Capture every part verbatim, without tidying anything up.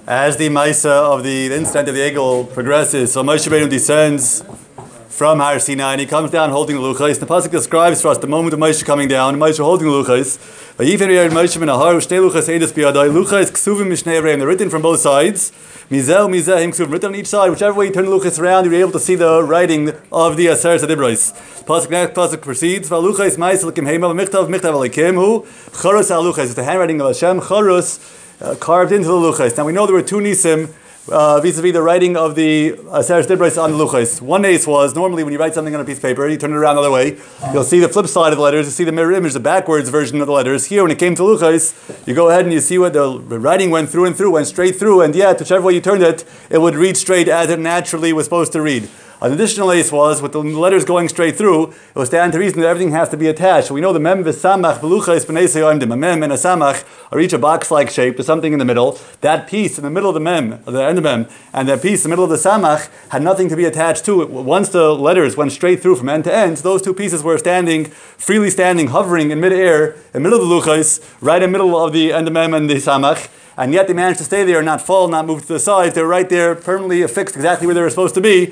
As the Maisa of the, the incident of the Egel progresses, so Moshe Rabbeinu descends from Har Sinai and he comes down holding the Luchos. The pasuk describes for us the moment of Moshe coming down, Moshe holding the Luchos. They're written from both sides. Mizel, Mizeh, Him Ksuvim, written on each side. Whichever way you turn the Luchos around, you're able to see the writing of the Aseret Adibros. Pasuk next pasuk proceeds. V'Luchos Ma'aseh L'kim Heima V'Michtav Michtav Alekim Hu Charus Al-Luchos. It's the handwriting of Hashem. Charus. Uh, carved into the Luchos. Now we know there were two nisim uh, vis-a-vis the writing of the Aseret Dibros on the Luchos. One nes was, normally when you write something on a piece of paper, you turn it around the other way, you'll see the flip side of the letters, you see the mirror image, the backwards version of the letters. Here, when it came to Luchos, you go ahead and you see what the writing went through and through, went straight through, and yet, whichever way you turned it, it would read straight as it naturally was supposed to read. An additional ace was, with the letters going straight through, it was stand to reason that everything has to be attached. We know the mem v'samach v'luchos b'nei seyoimdim. A mem and a samach are each a box-like shape. There's something in the middle. That piece in the middle of the mem, the end of the mem, and that piece in the middle of the samach had nothing to be attached to it. Once the letters went straight through from end to end, those two pieces were standing, freely standing, hovering in mid-air, in the middle of the luchos, right in the middle of the end of mem and the samach. And yet they managed to stay there and not fall, not move to the sides. They were right there, permanently affixed exactly where they were supposed to be,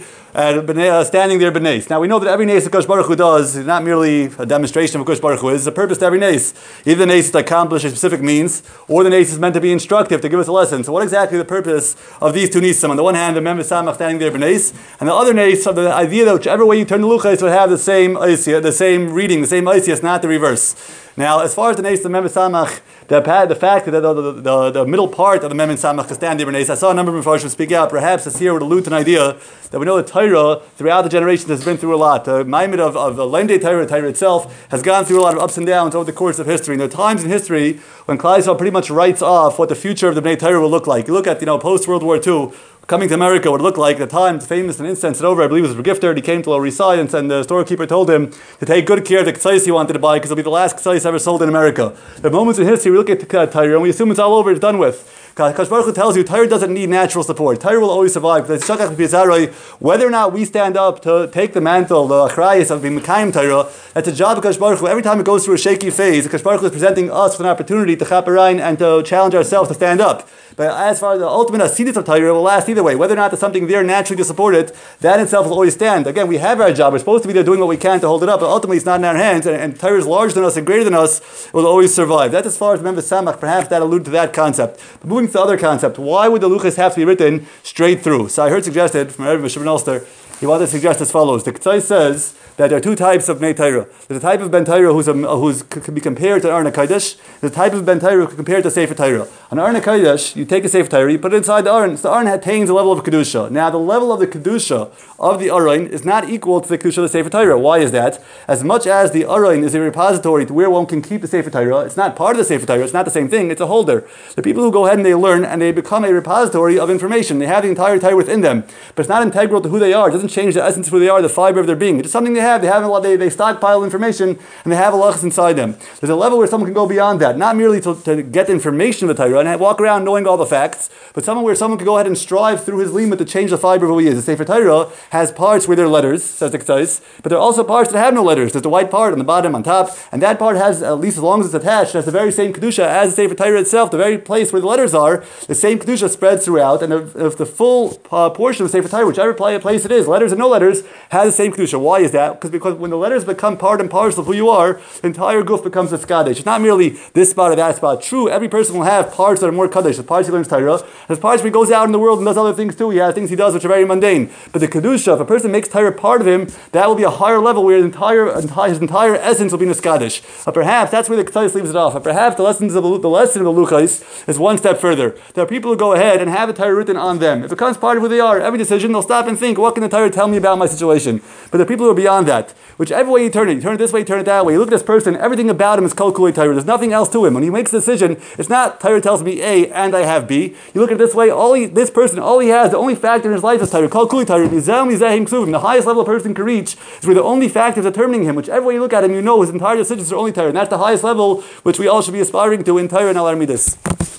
uh, standing there b'neis. Now we know that every nes that Kosh Baruch Hu does is not merely a demonstration of what Kosh Baruch Hu is. It's a purpose to every nes. Either the nes is to accomplish a specific means, or the nes is meant to be instructive, to give us a lesson. So what exactly is the purpose of these two nesim? On the one hand, the mem v'samach standing there b'neis, and the other nes, of the idea that whichever way you turn the luchos would have the same isya, the same reading, the same isya, not the reverse. Now, as far as the nes, the mem v'samach, the, the fact that the, the, the, the middle part of the mem and samach to stand there b'neis, I saw a number of Mepharshim speak out. Perhaps this here would allude to an idea that we know that Torah, throughout the generations, has been through a lot. The Maimid of, of the Lendei Torah, Torah itself, has gone through a lot of ups and downs over the course of history. And there are times in history when Klal Yisrael pretty much writes off what the future of the Bnei Torah will look like. You look at, you know, post-World War Two, coming to America, what it looked like at the time, famous and instance it over, I believe it was Regifter. He came to Lower East Side and, and the storekeeper told him to take good care of the k'tzais he wanted to buy because it'll be the last k'tzais ever sold in America. There are moments in history we look at the Torah and we assume it's all over, it's done with. Kosh Baruch Hu tells you Torah doesn't need natural support. Torah will always survive. Whether or not we stand up to take the mantle, the achrayis of the Mekayim Torah, that's a job of Kosh Baruch Hu. Every time it goes through a shaky phase, Kosh Baruch Hu is presenting us with an opportunity to chaperayim and to challenge ourselves to stand up. But as far as the ultimate asidus of Torah, it will last either way. Whether or not there's something there naturally to support it, that in itself will always stand. Again, we have our job. We're supposed to be there doing what we can to hold it up, but ultimately it's not in our hands, and, and Torah is larger than us and greater than us, it will always survive. That's as far as remember Samach, perhaps that alluded to that concept. But moving to the other concept, why would the Luchos have to be written straight through? So I heard suggested from Rabbi Shimon Elster, he wanted to suggest as follows. The K'tzai says that there are two types of Bnei Torah. There's a type of Ben Torah who's, a, who's can be compared to Arna Kodesh. There's a type of Ben Torah who can be compared to Sefer Torah. On Arna Kodesh, you take a Sefer Torah, you put it inside the Aron. So the Aron attains a level of Kedusha. Now the level of the Kedusha of the Aron is not equal to the Kedusha of the Sefer Torah. Why is that? As much as the Aron is a repository to where one can keep the Sefer Torah, it's not part of the Sefer Torah, it's not the same thing, it's a holder. The people who go ahead and they learn and they become a repository of information. They have the entire Torah within them. But it's not integral to who they are. It doesn't change the essence of who they are, the fiber of their being. It's just something they have. They have a lot, they, they stockpile information and they have a halachas inside them. There's a level where someone can go beyond that, not merely to, to get information of the Torah and walk around knowing all the facts, but someone where someone can go ahead and strive through his limit to change the fiber of who he is. The Sefer Torah has parts where there are letters, says the K'tzais, but there are also parts that have no letters. There's the white part on the bottom, on top, and that part has, at least as long as it's attached, has the very same Kedusha as the Sefer Torah itself. The very place where the letters are, the same Kedusha spreads throughout, and if, if the full uh, portion of the Sefer Torah, whichever place it is, letters and no letters, has the same Kedusha. Why is that? Because because when the letters become part and parcel of who you are, the entire goof becomes a Skadesh. It's not merely this spot or that spot. True, every person will have parts that are more Kaddish. The parts he learns Torah. There's parts where he goes out in the world and does other things too. He has things he does which are very mundane. But the Kedusha, if a person makes Torah part of him, that will be a higher level where his entire, entire, his entire essence will be in a Skadesh. But perhaps that's where the K'tzais leaves it off. But perhaps the lessons of the, the lesson of the Luchos is one step further. There are people who go ahead and have a Torah written on them. If it becomes part of who they are, every decision they'll stop and think, what can the Torah tell me about my situation? But there are people who are beyond that. Whichever way you turn it, you turn it this way, you turn it that way. You look at this person, everything about him is kol kulei Torah. There's nothing else to him. When he makes a decision, it's not Torah tells me A and I have B. You look at it this way, all he, this person, all he has, the only factor in his life is Torah. Kol kulei Torah. The highest level a person can reach is where the only factor is determining him. Whichever way you look at him, you know his entire decisions are only Torah. And that's the highest level which we all should be aspiring to in Torah and Al Armidas.